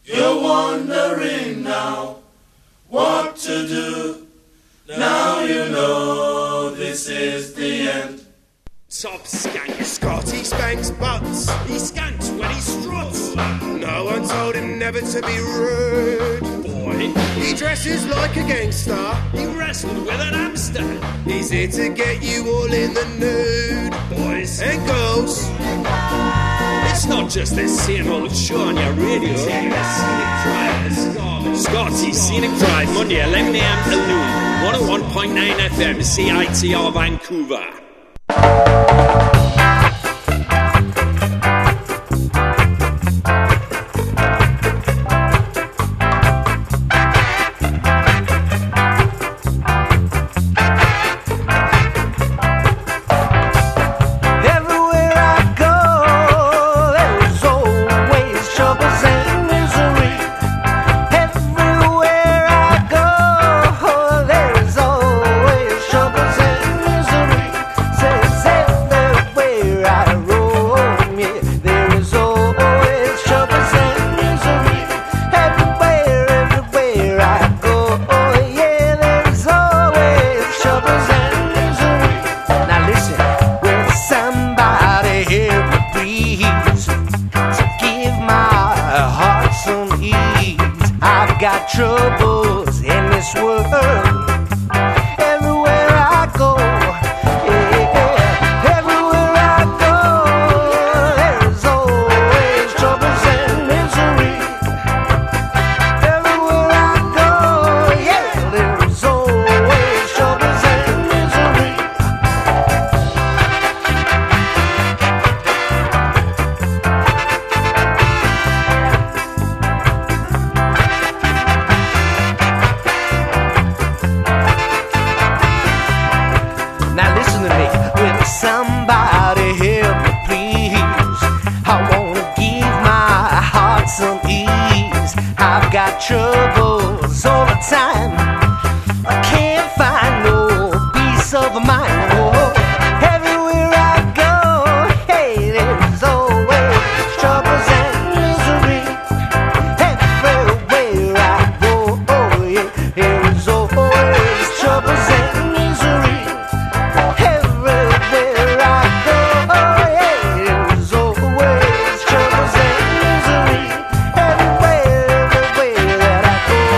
You're wondering now what to do. Now you know this is the end. Top skank Scotty spanks butts. He skanks when he struts. No one told him never to be rude. Boy, he dresses like a gangster. He wrestled with an hamster. He's here to get you all in the nude. Boys and girls. It's not just this same old show on your radio. It's Scenic Drive. Scotty's Scenic Drive, Monday 11 a.m. till noon. 101.9 FM, CITR Vancouver. Troubles in this world. Everywhere I go, yeah, everywhere I go, there's always troubles and misery. Everywhere I go, yeah, there's always troubles and misery. Now listen to me, will somebody help me please? I wanna give my heart some ease. I've got troubles all the time. I can't find no peace of mind. Oh, everywhere I go, hey, there's always troubles and misery. Everywhere I go, oh yeah, there's always troubles and misery. Everywhere I go, oh yeah, there's always troubles and misery. Everywhere that I go.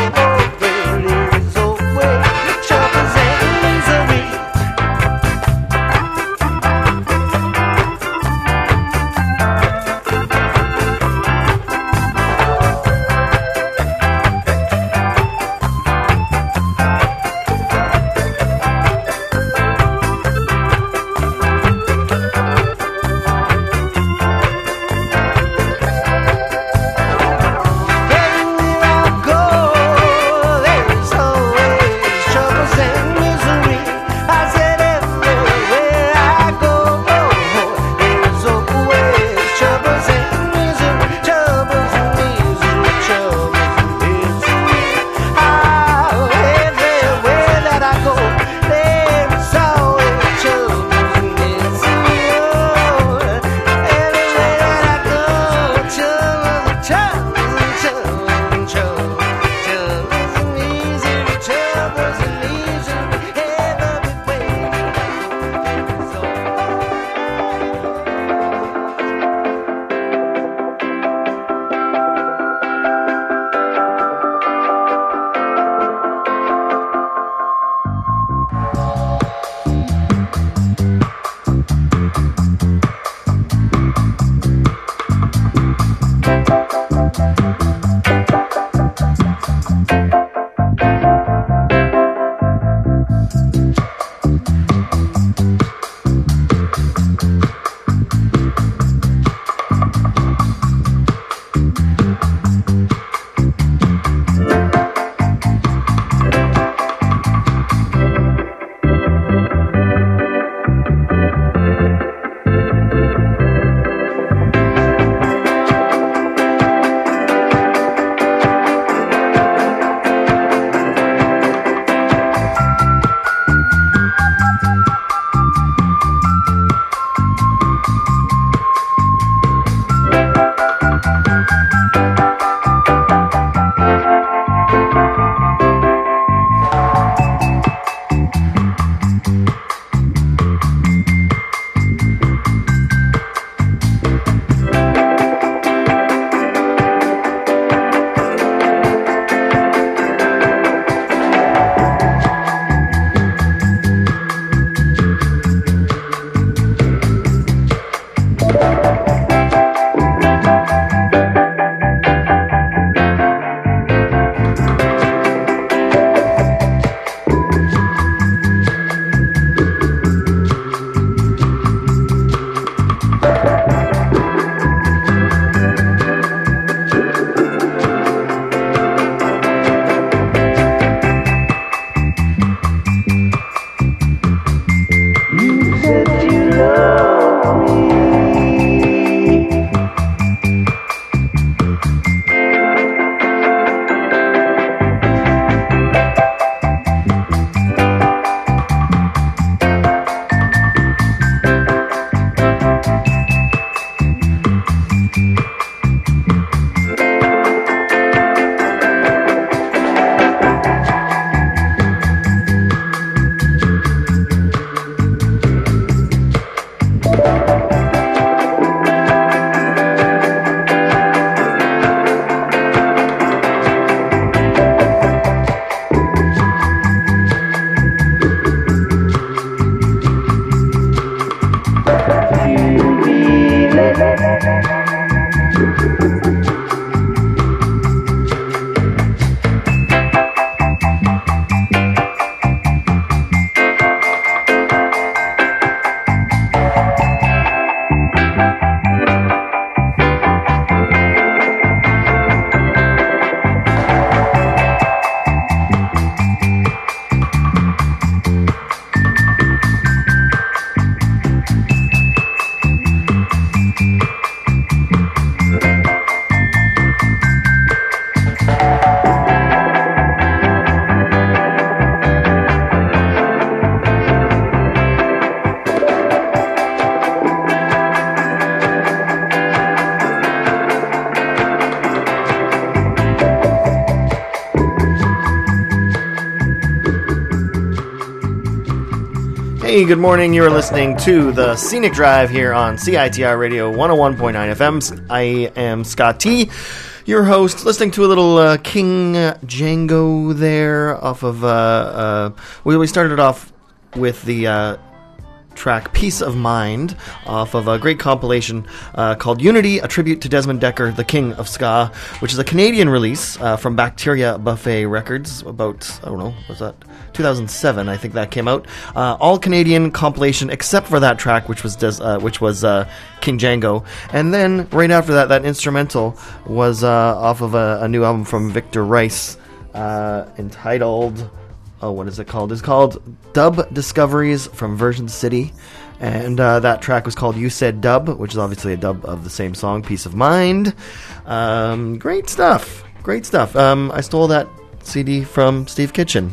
Hey, good morning. You are listening to the Scenic Drive here on CITR Radio 101.9 FM. I am Scott T, your host, listening to a little King Django there off of... we started it off with the track Peace of Mind off of a great compilation called Unity, a tribute to Desmond Dekker, the King of Ska, which is a Canadian release from Bacteria Buffet Records about, I don't know, was that 2007, I think that came out. All Canadian compilation except for that track, which was King Django. And then right after that, that instrumental was off of a new album from Victor Rice entitled... Oh, what is it called? It's called Dub Discoveries from Version City. And that track was called You Said Dub, which is obviously a dub of the same song, Peace of Mind. Great stuff. Great stuff. I stole that CD from Steve Kitchen.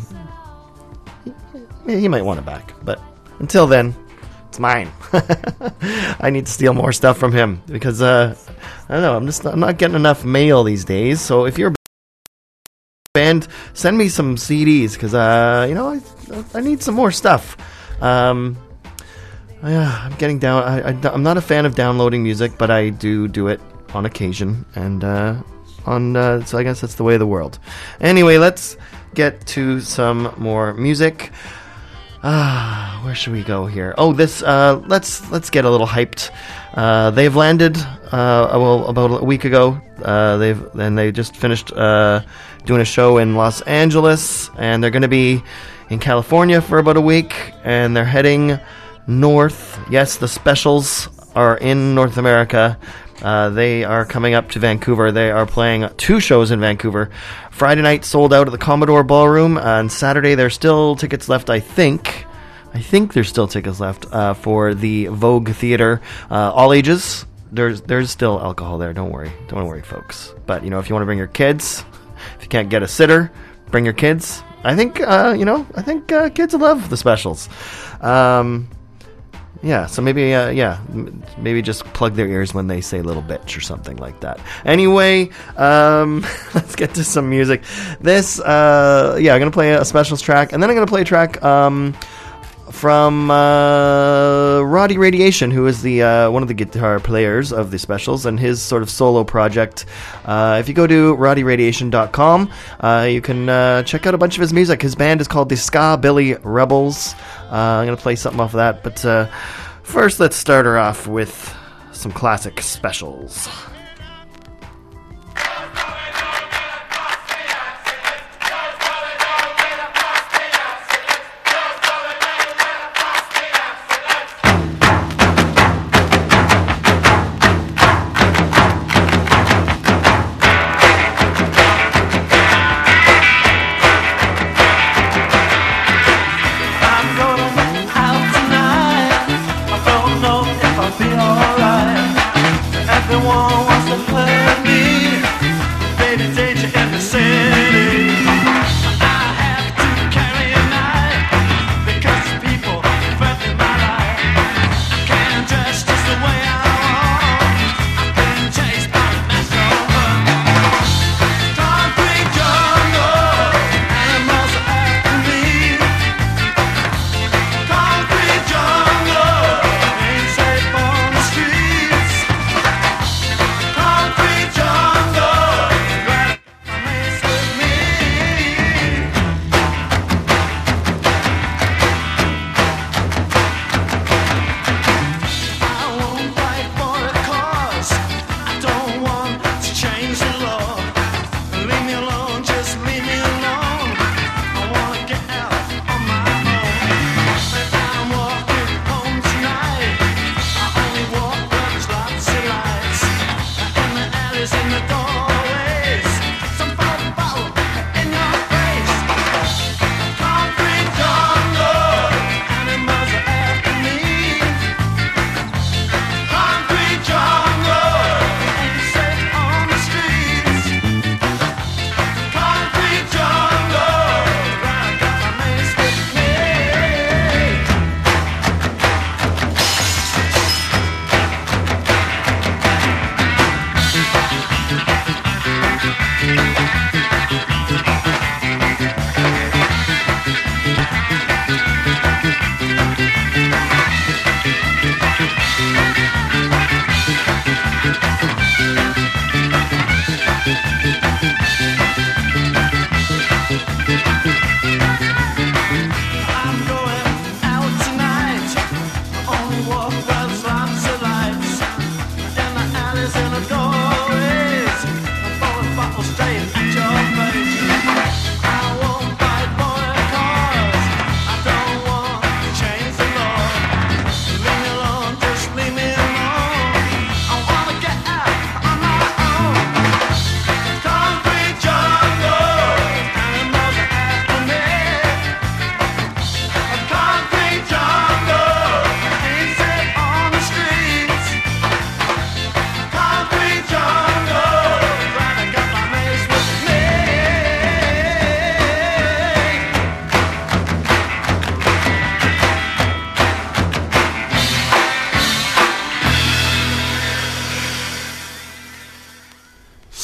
He might want it back. But until then, it's mine. I need to steal more stuff from him. Because, I don't know, I'm not getting enough mail these days. So if you're band, send me some CDs because I need some more stuff. I'm getting down. I'm not a fan of downloading music, but I do it on occasion, and so I guess that's the way of the world. Anyway, let's get to some more music. Where should we go here? Oh, this. Let's get a little hyped. They've landed about a week ago. They just finished doing a show in Los Angeles, and they're going to be in California for about a week, and they're heading north. Yes, the Specials are in North America. They are coming up to Vancouver. They are playing 2 shows in Vancouver. Friday night sold out at the Commodore Ballroom. On Saturday, there's still tickets left, I think there's still tickets left for the Vogue Theater. All ages. There's still alcohol there. Don't worry, folks. But if you want to bring your kids, if you can't get a sitter, bring your kids. I think kids love the Specials. Yeah, so maybe just plug their ears when they say little bitch or something like that. Anyway, let's get to some music. This, I'm going to play a Specials track, and then I'm going to play a track from Roddy Radiation, who is the one of the guitar players of the Specials, and his sort of solo project. If you go to roddyradiation.com, you can check out a bunch of his music. His band is called the Ska Billy Rebels. I'm going to play something off of that, but first let's start her off with some classic Specials. Everyone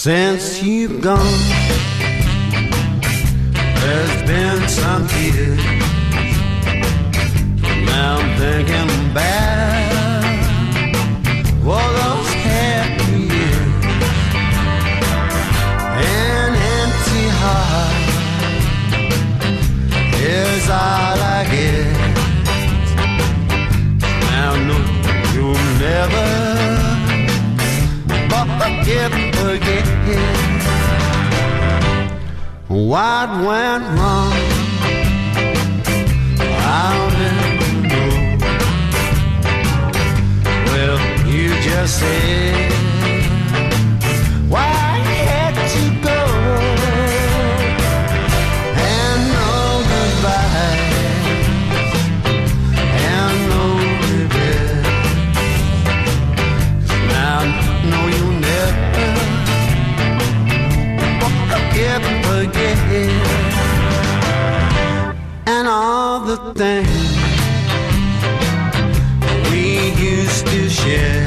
since you've gone. There's been some tears. Now I'm thinking back for those happy years. An empty heart is all I get. Now no, you'll never forget what went wrong. I'll never know. Well, you just said why I had to go, and no goodbye, and no regret. Now no, you never forget, and all the things we used to share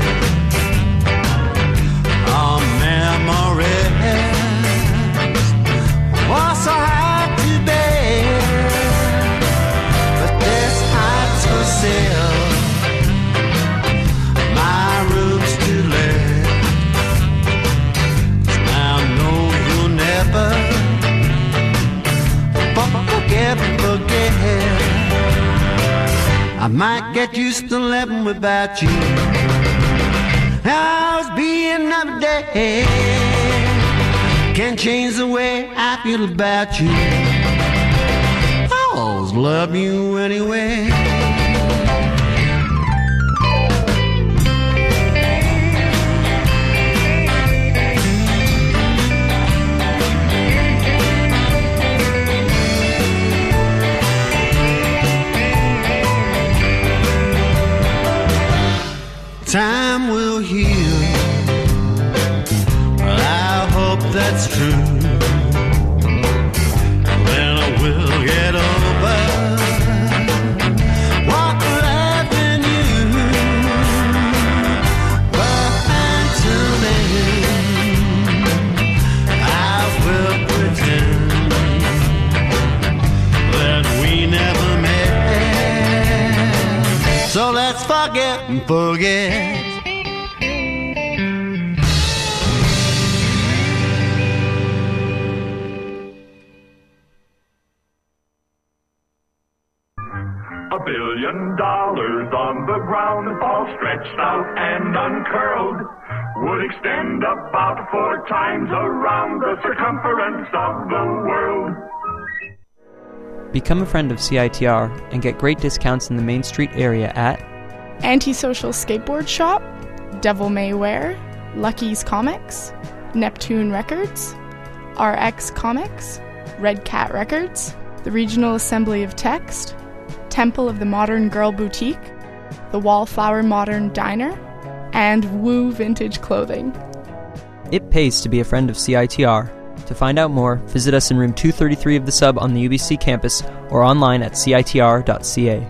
are memories. Was so hard to bear, but this heart's for sale. My room's to let. Now no, you'll never forget. I might get used to living without you. I'll be another day. Can't change the way I feel about you. I'll always love you anyway. Time will heal. Well, I hope that's true. Then I will get over what left in you. But until then, I will pretend that we never met. So let's forget and forget. $1 billion on the ground, all stretched out and uncurled, would extend about 4 times around the circumference of the world. Become a friend of CITR and get great discounts in the Main Street area at Antisocial Skateboard Shop, Devil May Wear, Lucky's Comics, Neptune Records, RX Comics, Red Cat Records, the Regional Assembly of Text, Temple of the Modern Girl Boutique, the Wallflower Modern Diner, and Woo Vintage Clothing. It pays to be a friend of CITR. To find out more, visit us in room 233 of the Sub on the UBC campus or online at citr.ca.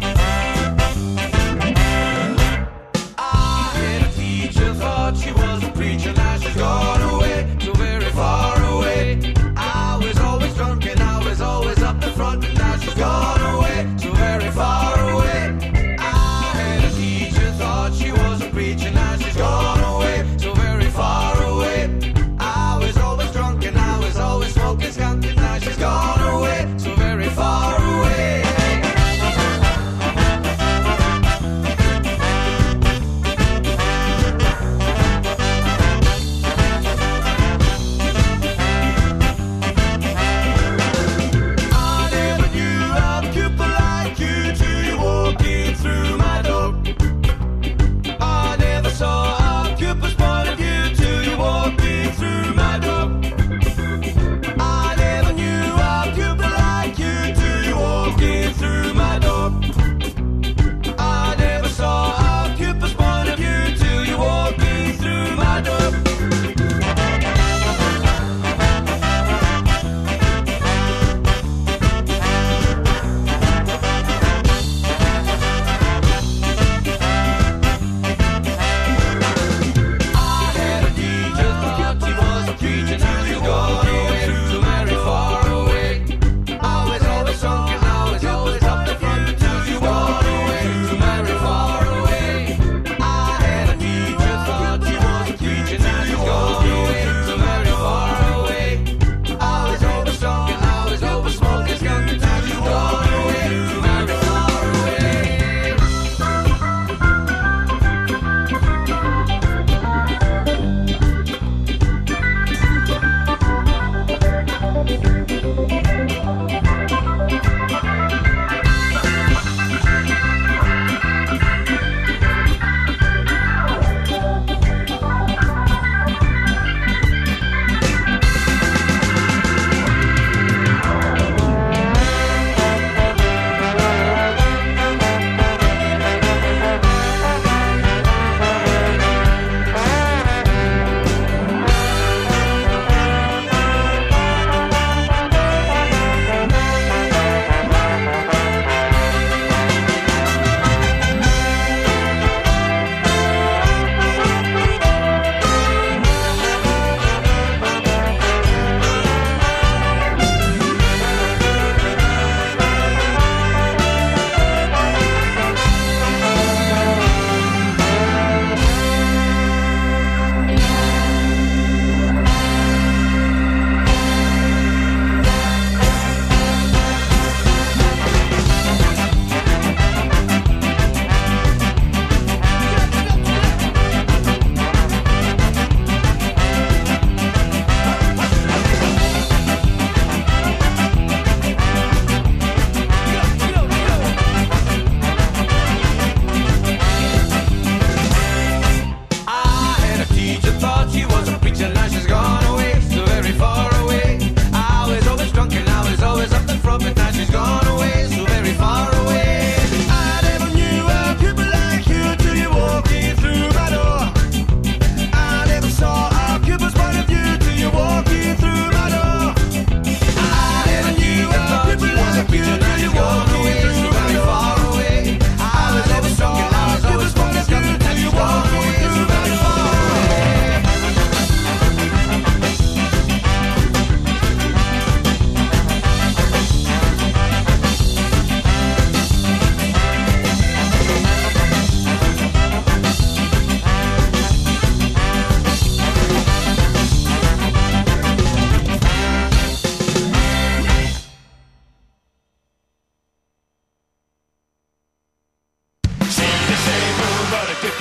Teacher thought she was a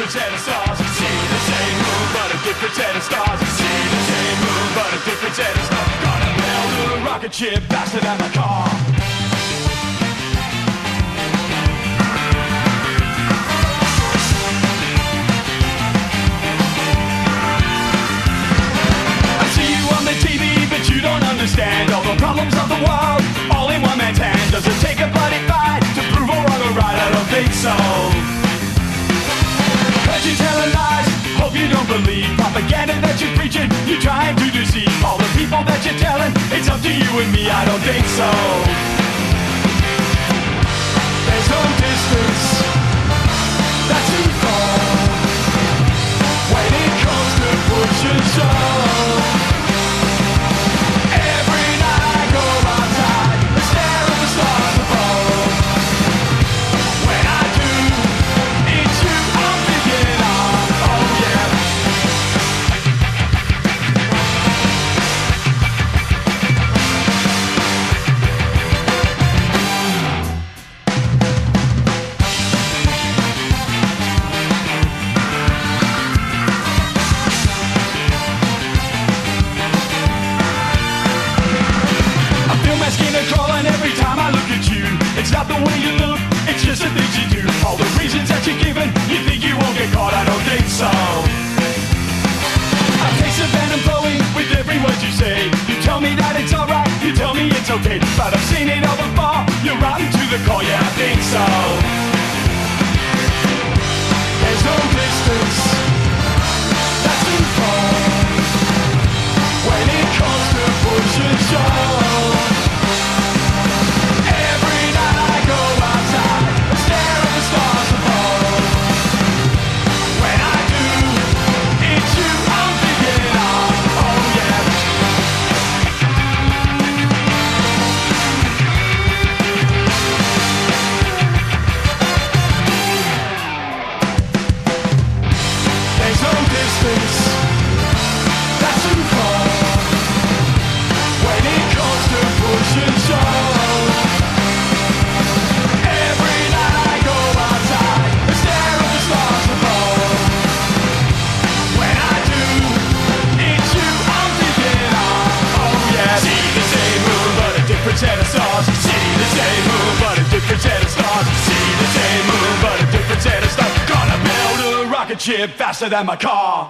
different set of stars. See the same moon, but a different set of stars. See the same moon, but a different set of stars. Gonna build a rocket ship faster than my car. I see you on the TV, but you don't understand all the problems of the world, all in one man's hand. Does it take a bloody fight to prove a wrong or right? I don't think so. Heard you telling lies, hope you don't believe propaganda that you're preaching. You're trying to deceive all the people that you're telling. It's up to you and me, I don't think so. There's no distance that's too far when it comes to push and shove. Every night I go outside and stare at the stars above. When I do, it's you I'm thinking of. Oh yeah. I feel my skin crawling every time I look at you. It's not the way you look, it's just the things you do. All the reasons that you're given, you think you won't get caught, I don't think so. I taste the venom flowing with every word you say. You tell me that it's alright, you tell me it's okay. But I've seen it all before, you're rotten to the core, yeah I think so. There's no distance that's too far when it comes to push and shove. Every night I go outside and stare at the stars above. When I do, it's you I'm thinking of. Oh yeah. There's no distance that's too far when it comes to push and shove. Every night I go outside and stare at the stars above. When I do, it's you I'm thinking of. Oh yeah. See the same moon, but a different set of stars. See the same moon, but a different set of stars. See the same moon, but a different set of stars. Gonna build a rocket ship faster than my car.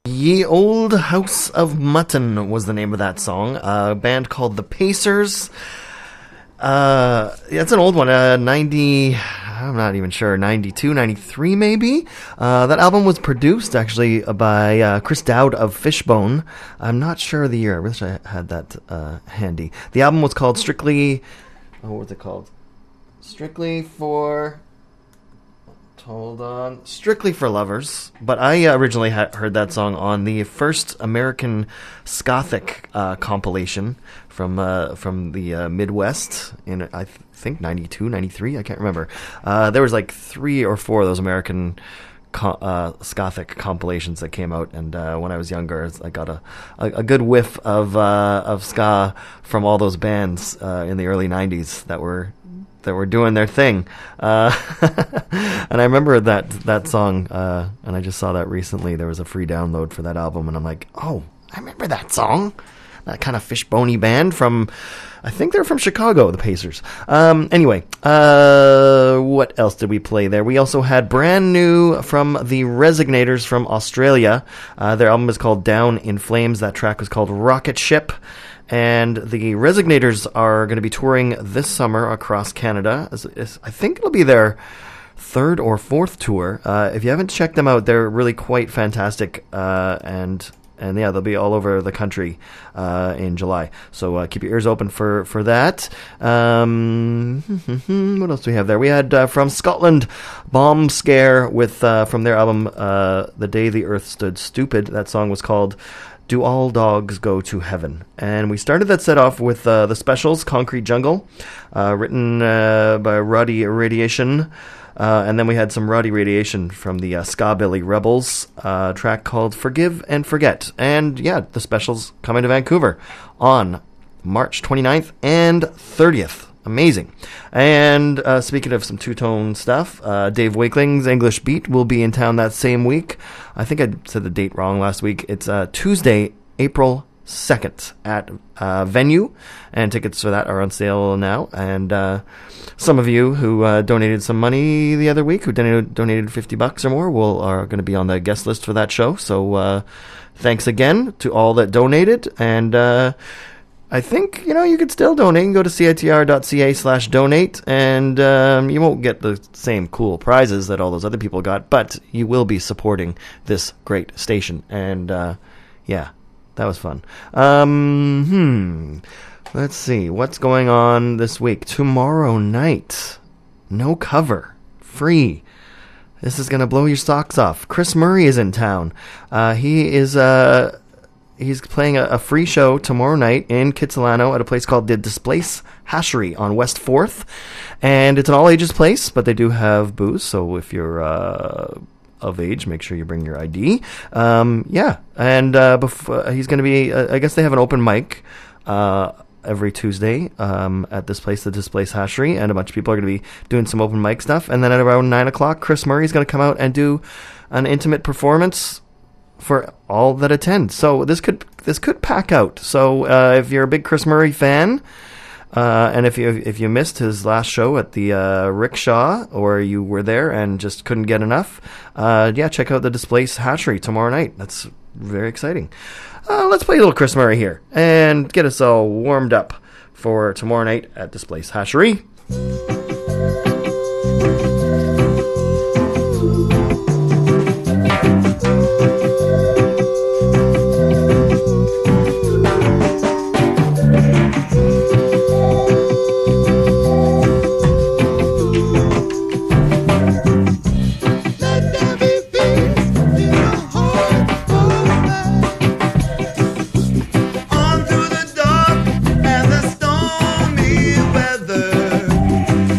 Ye Old House of Mutton was the name of that song. A band called The Pacers. Yeah, it's an old one. 90, I'm not even sure, 92, 93 maybe. That album was produced actually by Chris Dowd of Fishbone. I'm not sure of the year. I wish I had that handy. The album was called Strictly... Oh, what was it called? Strictly for Lovers. But I originally heard that song on the first American Gothic compilation from the Midwest in, I think, 92, 93, I can't remember. There was like 3 or 4 of those American Gothic compilations that came out, and when I was younger, I got a good whiff of ska from all those bands in the early 90s that were doing their thing. And I remember that song, and I just saw that recently. There was a free download for that album, and I'm like, oh, I remember that song. That kind of Fishbone-y band from, I think they're from Chicago, the Pacers. Anyway, what else did we play there? We also had brand new from the Resignators from Australia. Their album is called Down in Flames. That track was called Rocket Ship. And the Resignators are going to be touring this summer across Canada. I think it'll be their 3rd or 4th tour. If you haven't checked them out, they're really quite fantastic. And yeah, they'll be all over the country in July. So keep your ears open for that. What else do we have there? We had from Scotland, Bomb Scare with from their album The Day the Earth Stood Stupid. That song was called Do All Dogs Go to Heaven? And we started that set off with the Specials, Concrete Jungle, written by Roddy Radiation. And then we had some Roddy Radiation from the Ska-Billy Rebels, track called Forgive and Forget. And yeah, the Specials coming to Vancouver on March 29th and 30th. Amazing. And speaking of some two-tone stuff, Dave Wakeling's English Beat will be in town that same week. I think I said the date wrong last week. It's Tuesday, April 2nd at Venue, and tickets for that are on sale now. And some of you who donated some money the other week, who donated $50 or more, are going to be on the guest list for that show. So thanks again to all that donated. And I think, you could still donate. You can go to CITR.ca/donate, and you won't get the same cool prizes that all those other people got, but you will be supporting this great station. And yeah, that was fun. Let's see. What's going on this week? Tomorrow night, no cover, free. This is going to blow your socks off. Chris Murray is in town. He's playing a free show tomorrow night in Kitsilano at a place called the Displace Hashery on West 4th. And it's an all-ages place, but they do have booze, so if you're of age, make sure you bring your ID. Yeah, and he's going to be, I guess they have an open mic every Tuesday at this place, the Displace Hashery, and a bunch of people are going to be doing some open mic stuff. And then at around 9 o'clock, Chris Murray's going to come out and do an intimate performance for all that attend. So this could pack out. So if you're a big Chris Murray fan, and if you missed his last show at the Rickshaw, or you were there and just couldn't get enough, yeah, check out the Displace Hatchery tomorrow night. That's very exciting. Let's play a little Chris Murray here and get us all warmed up for tomorrow night at Displace Hatchery. On through the dark and the stormy weather.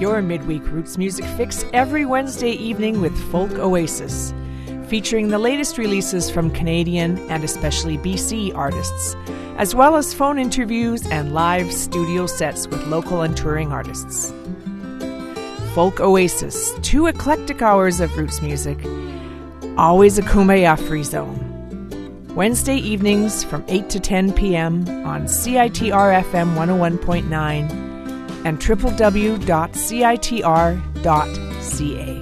your midweek roots music fix every Wednesday evening with Folk Oasis, featuring the latest releases from Canadian and especially BC artists, as well as phone interviews and live studio sets with local and touring artists. Folk Oasis, 2 eclectic hours of roots music, always a Kumbaya-free zone. Wednesday evenings from 8 to 10 p.m. on CITR FM 101.9 and www.citr.ca.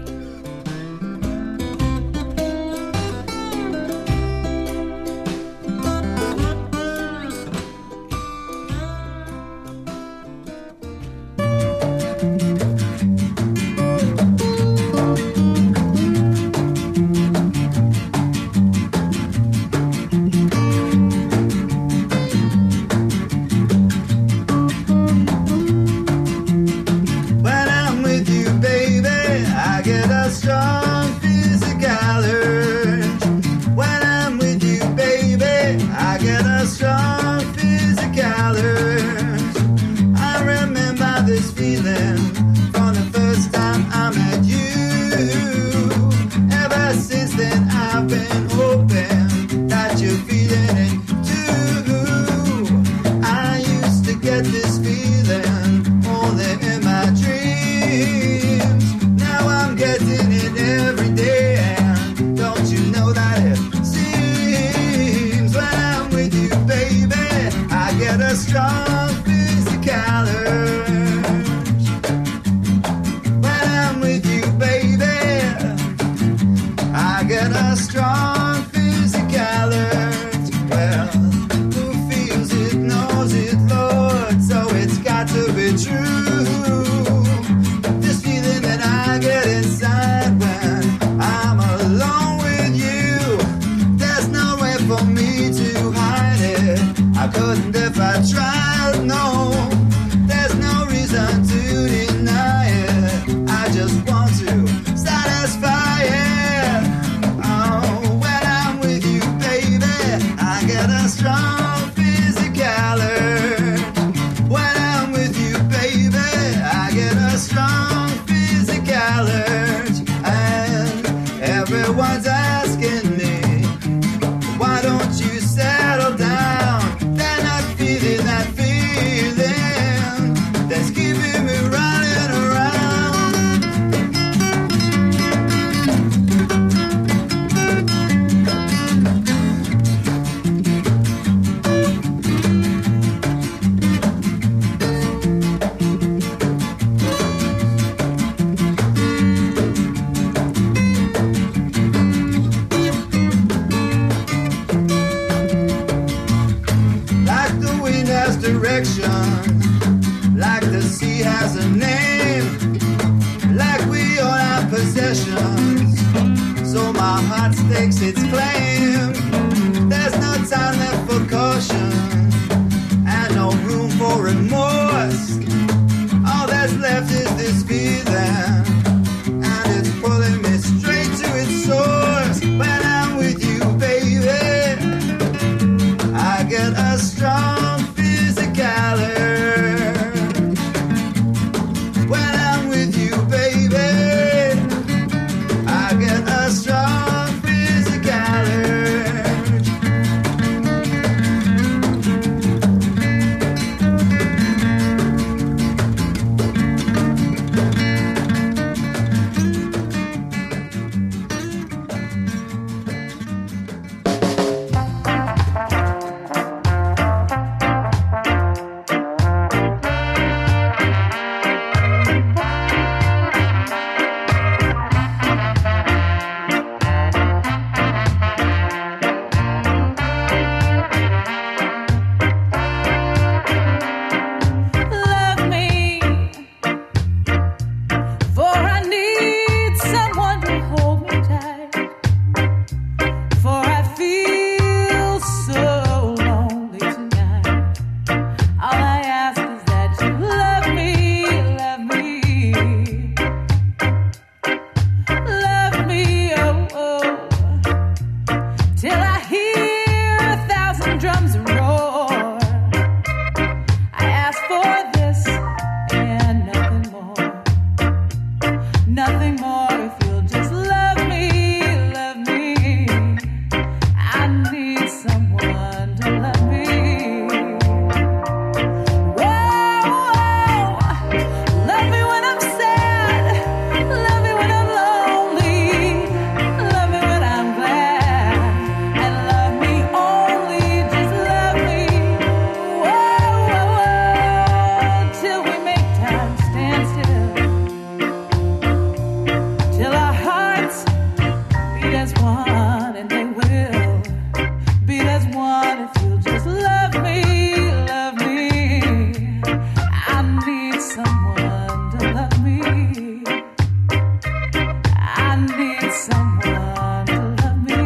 Physicality. nothing more if you'll just love me, love me. I need someone to love me. Whoa, love me when I'm sad, love me when I'm lonely, love me when I'm glad, and love me only, just love me. Whoa, till we make time stand still, till our hearts beat as one, and they will beat as one if you'll just love me, love me. I need someone to love me. I need someone to love me.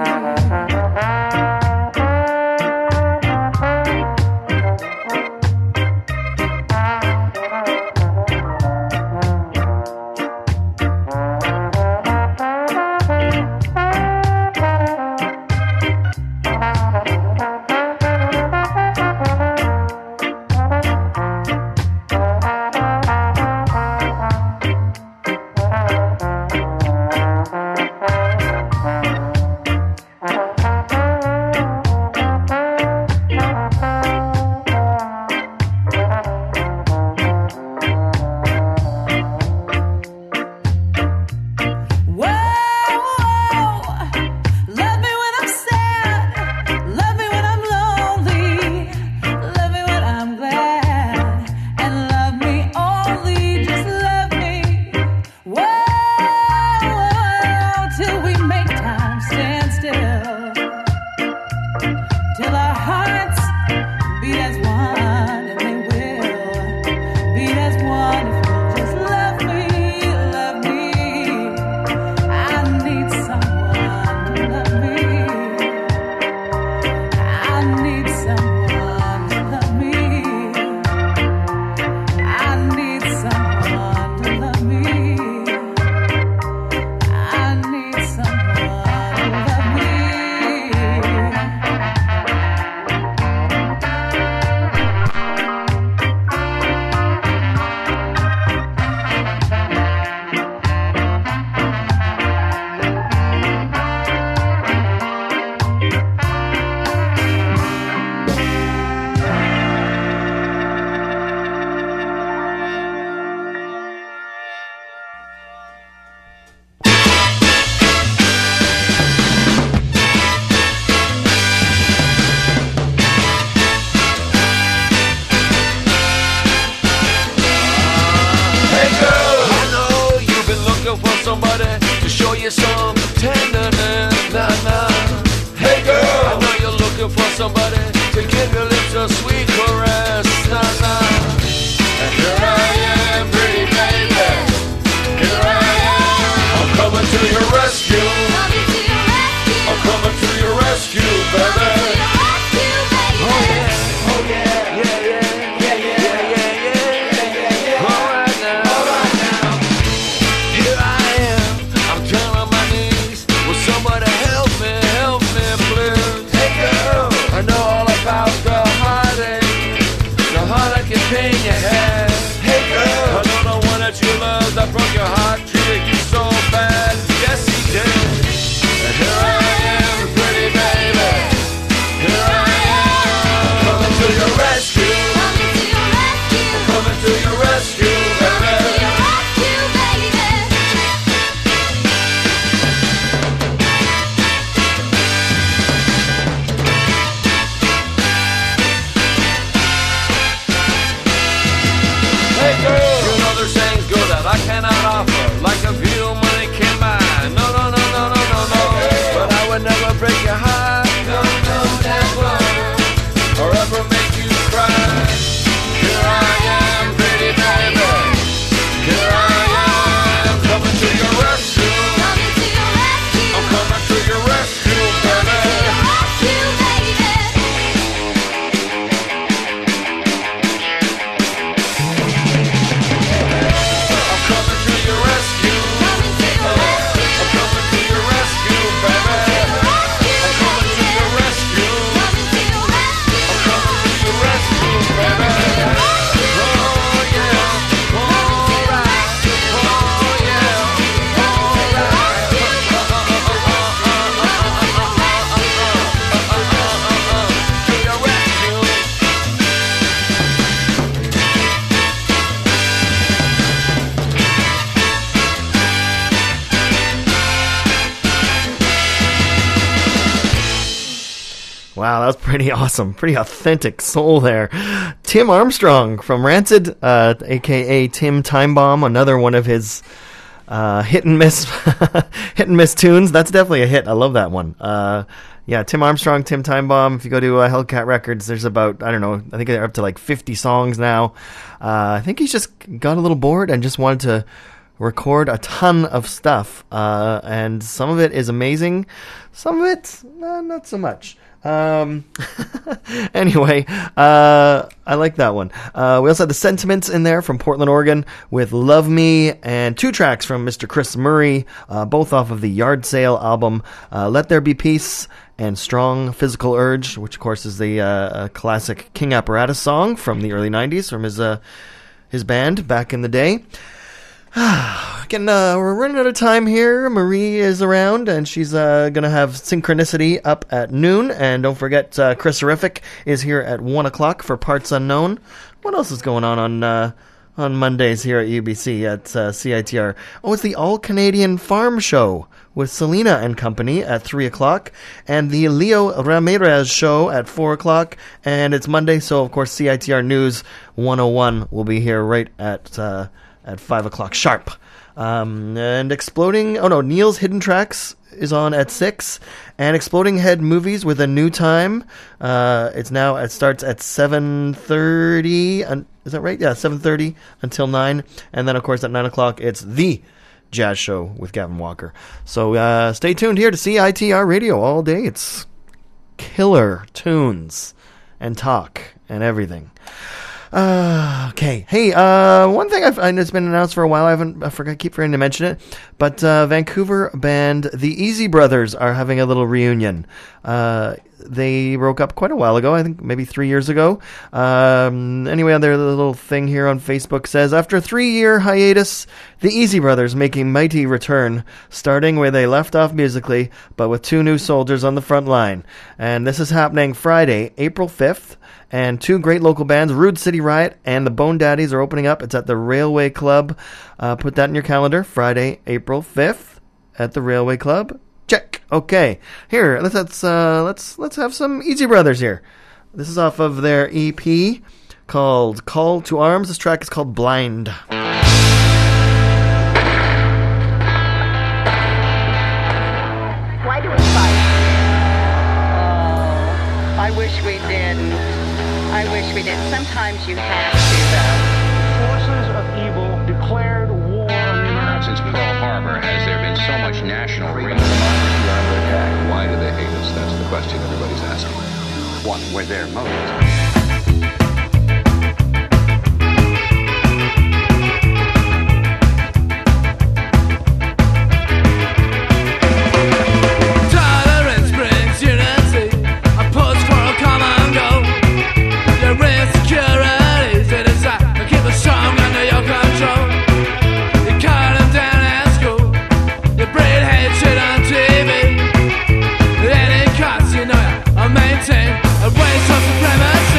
Love me when I'm sad, love me when I'm lonely, love me when I'm glad, and love me only, just love me. Whoa, till we make time stand still, till our hearts beat as one, and they will beat as one if you'll just love me, love me. I need someone to love me. I need someone to love me. I need someone to love me. I need someone to love me. Hey girl, I know you've been looking for somebody to show you some tenderness. Nah, nah. Hey girl, I know you're looking for somebody to give your lips a sweet caress. Nah, nah. And here I am, pretty baby. Here I am. I'm coming to your rescue. I'm coming to your rescue, baby. Oh yeah, oh yeah, yeah, yeah, yeah, yeah, yeah, yeah, yeah. All right now, here I am. I'm down on my knees. Will somebody help me, please? Hey girl, I know Wow, that was pretty awesome. Pretty authentic soul there. Tim Armstrong from Rancid, a.k.a. Tim Timebomb, another one of his hit and miss tunes. That's definitely a hit. I love that one. Yeah, Tim Armstrong, Tim Timebomb. If you go to Hellcat Records, there's about, I don't know, I think they're up to like 50 songs now. I think he's just got a little bored and just wanted to record a ton of stuff. And some of it is amazing. Some of it, not so much. Anyway, I like that one. We also had the Sentiments in there from Portland, Oregon with Love Me, and 2 tracks from Mr. Chris Murray, both off of the Yard Sale album, Let There Be Peace and Strong Physical Urge, which of course is the classic King Apparatus song from the early 90s from his band back in the day. Again, we're running out of time here. Marie is around, and she's going to have Synchronicity up at noon. And don't forget, Chris Horrific is here at 1 o'clock for Parts Unknown. What else is going on Mondays here at UBC at CITR? Oh, it's the All-Canadian Farm Show with Selena and Company at 3 o'clock, and the Leo Ramirez Show at 4 o'clock. And it's Monday, so of course CITR News 101 will be here right at 5 o'clock sharp. And Neil's Hidden Tracks is on at 6, and Exploding Head Movies with a new time. It starts at 7:30. Is that right? Yeah, 7:30 until 9. And then, of course, at 9 o'clock, it's The Jazz Show with Gavin Walker. So stay tuned here to CITR Radio all day. It's killer tunes and talk and everything. Okay. Hey, one thing it's been announced for a while. I keep forgetting to mention it, but Vancouver band The Easy Brothers are having a little reunion. They broke up quite a while ago, I think maybe 3 years ago. Anyway, their little thing here on Facebook says, after a 3-year hiatus, The Easy Brothers make a mighty return, starting where they left off musically, but with 2 new soldiers on the front line. And this is happening Friday, April 5th. And 2 great local bands, Rude City Riot and the Bone Daddies, are opening up. It's at the Railway Club. Put that in your calendar. Friday, April 5th at the Railway Club. Check. Okay. Here, let's have some Easy Brothers here. This is off of their EP called Call to Arms. This track is called Blind. Why do we fight? Oh, I wish we didn't. I wish we did. Sometimes you have to, though. Forces of evil declared war on the United States. Since Pearl Harbor, has there been so much national freedom? Why do they hate us? That's the question everybody's asking. What were their motives? Maintain a race of supremacy.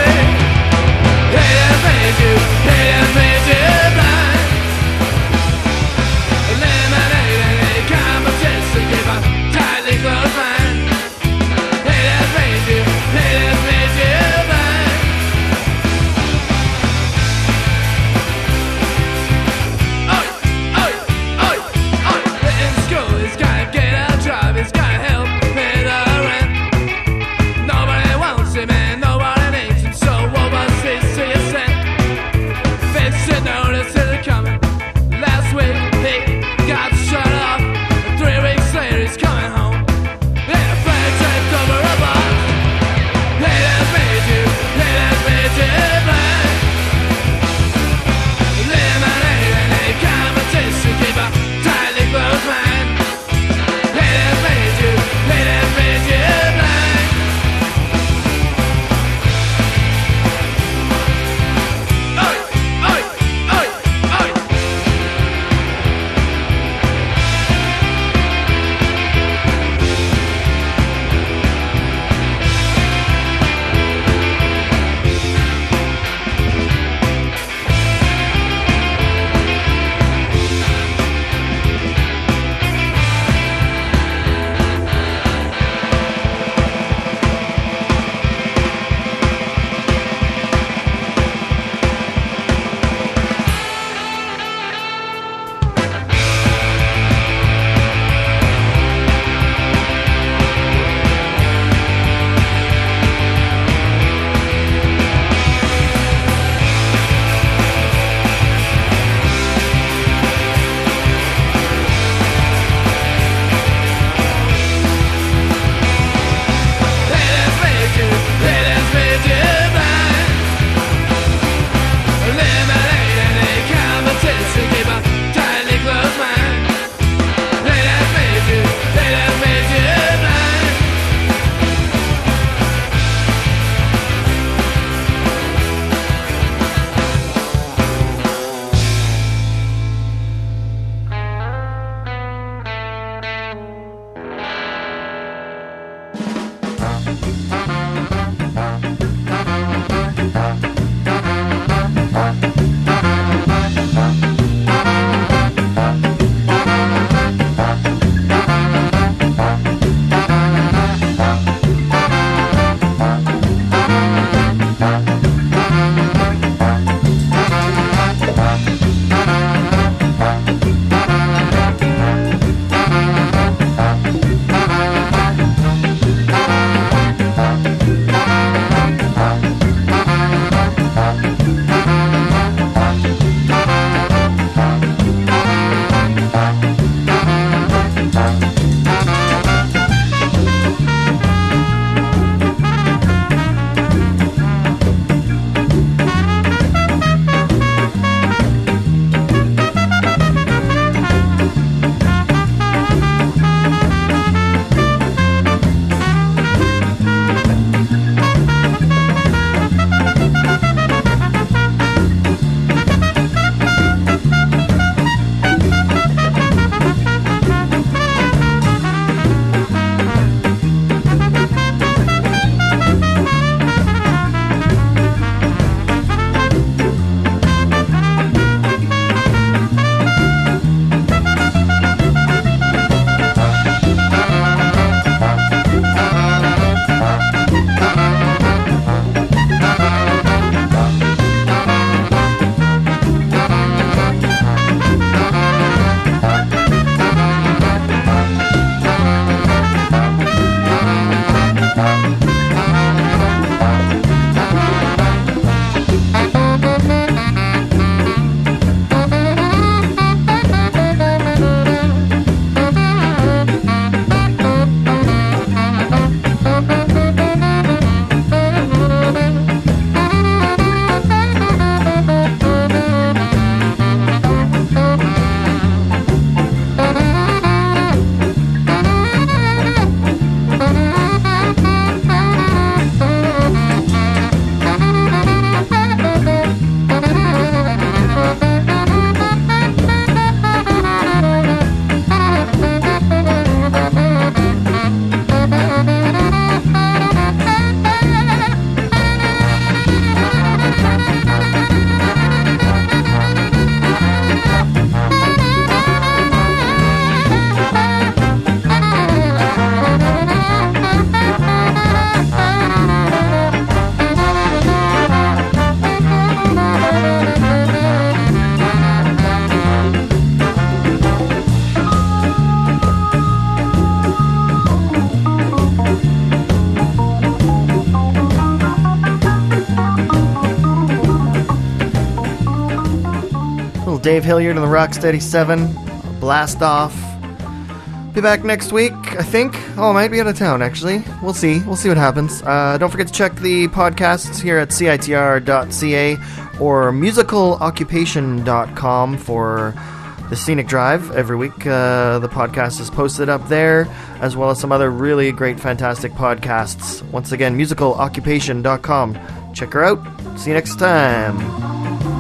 Little Dave Hilliard and the Rocksteady 7. Blast off. Be back next week, I think. Oh, I might be out of town, actually. We'll see. We'll see what happens. Don't forget to check the podcasts here at CITR.ca or musicaloccupation.com for the Scenic Drive every week. The podcast is posted up there, as well as some other really great, fantastic podcasts. Once again, musicaloccupation.com. Check her out. See you next time.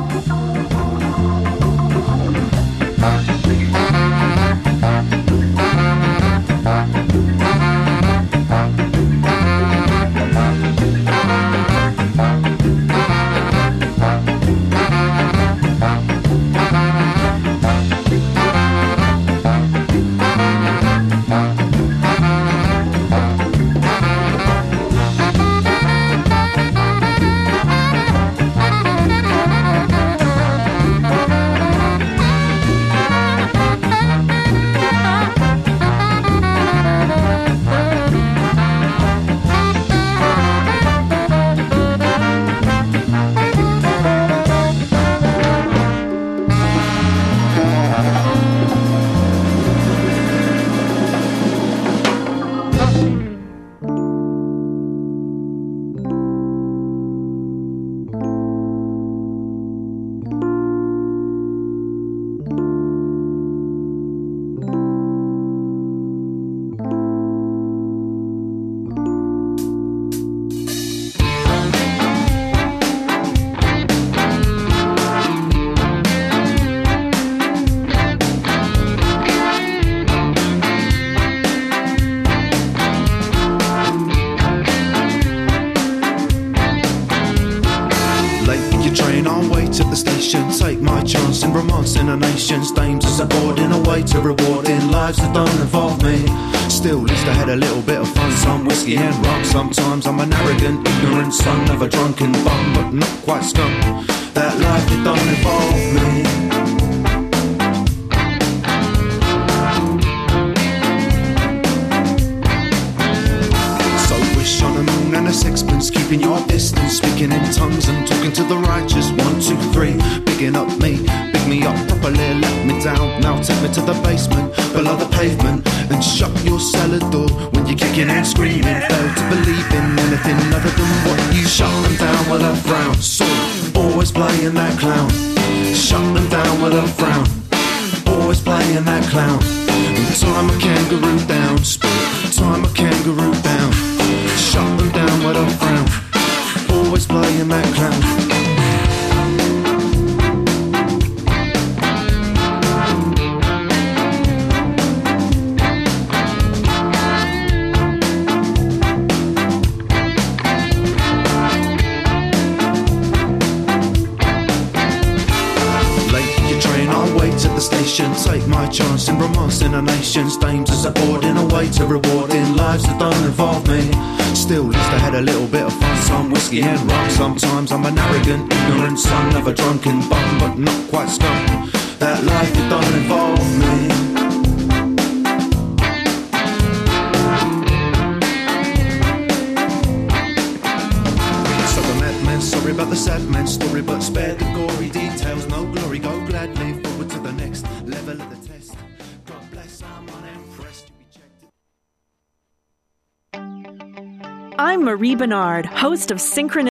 To rewarding lives that don't involve me. Still, at least I had a little bit of fun. Some whiskey and rum. Sometimes I'm an arrogant, ignorant son of a drunken bum, but not quite scum. That life that don't involve me. So wish on a moon and a sixpence, keeping your distance, speaking in tongues and talking to the righteous. 1, 2, 3, bigging up me. Me up properly, let me down. Now take me to the basement, below the pavement, and shut your cellar door when you're kicking and screaming. Fail to believe in anything other than what you shut them down with a frown. So always playing that clown. Shut them down with a frown. Always playing that clown. Time a kangaroo down, spit. Time a kangaroo down. Shut them down with a frown. Always playing that clown. Take my chance in romancing a nation's dames as a boarding away to rewarding lives that don't involve me. Still, at least I had a little bit of fun. Some whiskey and rum. Sometimes I'm an arrogant, ignorant son of a drunken bum, but not quite scum. That life that don't involve me. So the madman, sorry about the sad man's story, but spare the gory details. No glory, go gladly forward to the next level of the test. God bless, I'm unimpressed. I'm Marie Bernard, host of Synchronicity.